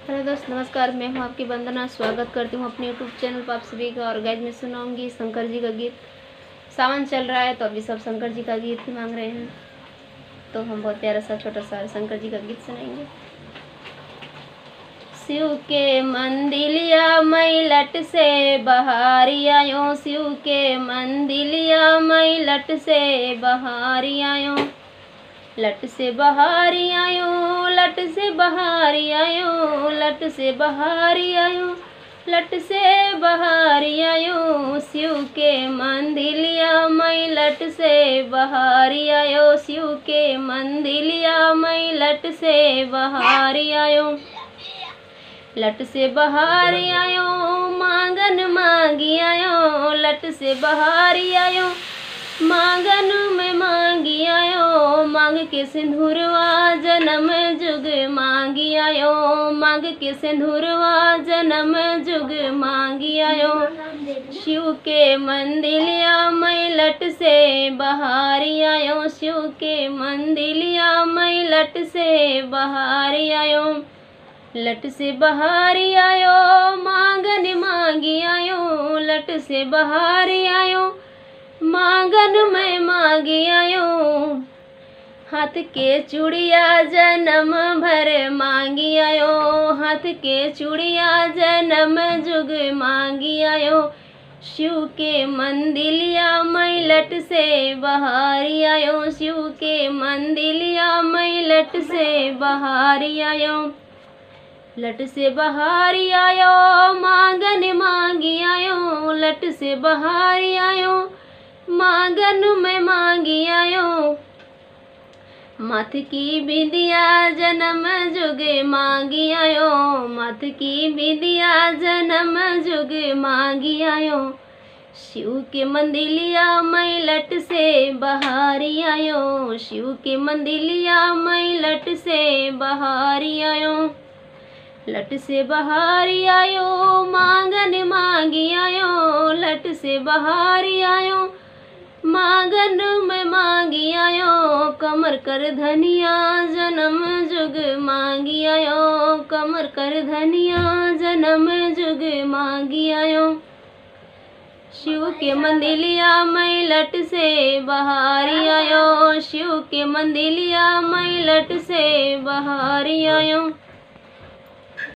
Hello दोस्त, नमस्कार। मैं हूं आपकी वंदना। स्वागत करती हूं अपने यूट्यूब चैनल पर आप सभी का। और गाइज मैं सुनाऊंगी शंकर जी का गीत। सावन चल रहा है तो अभी सब शंकर जी का गीत ही मांग रहे हैं, तो हम बहुत प्यारा सा छोटा सा शंकर जी का गीत सुनाएंगे। शिव के मंदिलिया मई लट से बहारी आयो, शिव के मंदिलिया मई लट से बहारी आयो, लट से बहारी आयो, लट से बहारी आयो, लट से बहारी आयो, लट से बहारी आयो, शिव के मंदिलिया मई लट से बहारी आयो, शिव के मंदिलिया मई लट से बहारी आयो, लट से बहारी आयो, मांगन मांगी आयो, लट से बहारी आयो, मांगन में मांगी आयो, मांग के सिंदूरवा जन्म जुग मांगी आयो, मांग के सिंदूरवा जन्म जुग मांगी आयो, शिव के मंदिलिया मई लट से बहारी आयो, शिव के मंदिलिया मई लट से बहारी आयो, लट से बहारी आयो, मांगन मांगी आयो, लट से बहारी आयो, मांगन में मांगी आयो, हाथ के चूड़िया जन्म भर मांगी आयो, हाथ के चूड़िया जन्म जुग मांगी आयो, शिव के मंदिलिया मई लट से बहारी आयो, शिव के मंदिलिया मई लट से बहारी आयो, लट से बहारी आयो, मांगन मांगी आयो, लट से बहारी आयो, मांगन में मांगी आयो, माथ की बिंदिया जन्म जुग मांगी आयो, माथ की बिंदिया जन्म जुग मांगी आयो, शिव के मंदिलिया मई लट से बहारी आयो, शिव के मंदिलिया मई लट से बहारी आयो, लट से बहारी आयो, मांगन मांगी आयो, लट से बहारी आयो, मांगन में मांगी आयो, कमर कर धनिया जन्म जुग मांगी आयो, कमर कर धनिया जन्म जुग मांगी आयो, शिव के मंदिलिया मई लट से बहारी आयो, शिव के मंदिलिया मई लट से बहारी आयो।